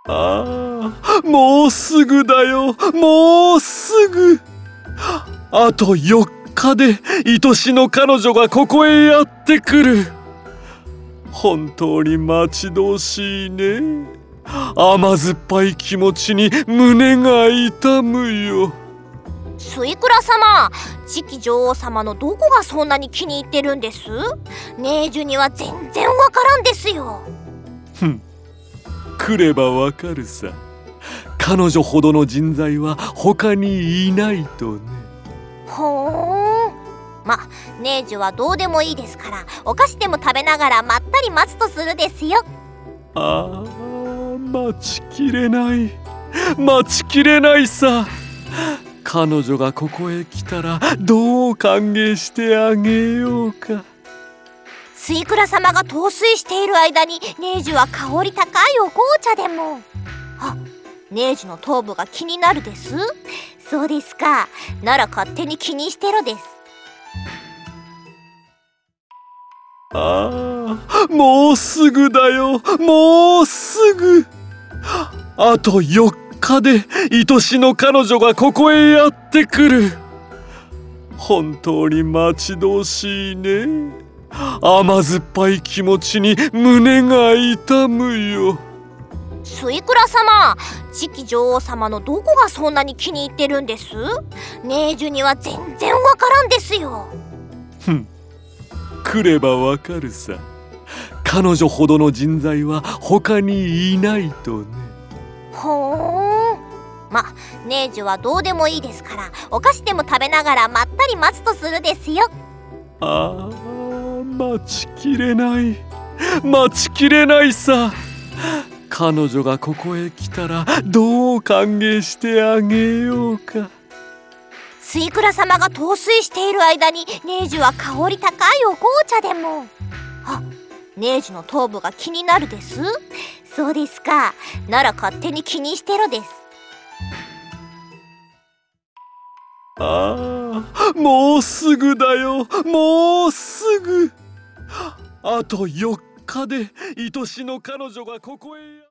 もうすぐだよ、もうすぐ。あと4日で愛しの彼女がここへやってくる。本当に待ち遠しいね。甘酸っぱい気持ちに胸が痛むよ。 スイクラ様、次期女王様のどこがそんなに気に入ってるんです？ネージュには全然わからんですよ。 来ればわかるさ。彼女ほどの人材は他にいないとね。 ほーん。ネージュはどうでもいいですから、お菓子でも食べながらまったり待つとするですよ。 待ちきれない、待ちきれないさ。彼女がここへ来たらどう歓迎してあげようか。 スイクラ様が陶酔している間にネージュは香り高いお紅茶でも。ネージュの頭部が気になるです。そうですか。なら勝手に気にしてろです。 もうすぐだよ、もうすぐ。あと4日で愛しの彼女がここへやってくる。本当に待ち遠しいね。甘酸っぱい気持ちに胸が痛むよ。 スイクラ様、次期女王様のどこがそんなに気に入ってるんです？ネージュには全然わからんですよ。 来ればわかるさ。彼女ほどの人材は他にいないとね。 ほーん。ネージュはどうでもいいですから、お菓子でも食べながらまったり待つとするですよ。 待ちきれない、待ちきれないさ。彼女がここへ来たらどう歓迎してあげようか。 スイクラ様が陶酔している間にネージュは香り高いお紅茶でも。ネージュの頭部が気になるです。そうですか。なら勝手に気にしてろです。 もうすぐだよ、もうすぐ。あと4日で愛しの彼女がここへ。